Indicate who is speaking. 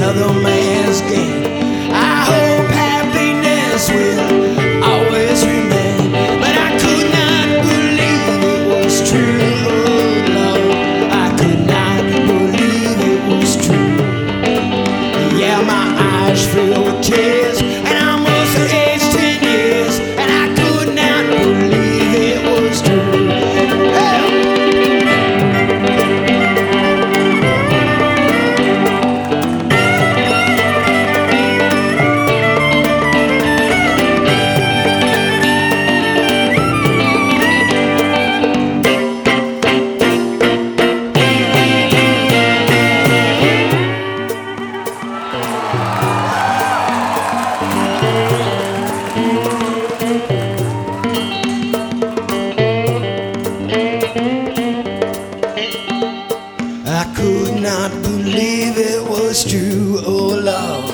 Speaker 1: another man's game. I hope happiness will always remain, but I could not believe it was true. Oh Lord, I could not believe it was true. Yeah, my eyes filled with tears, and I must have aged 10 years, and I could not believe it was true. Hey! I could not believe it was true, oh Lord.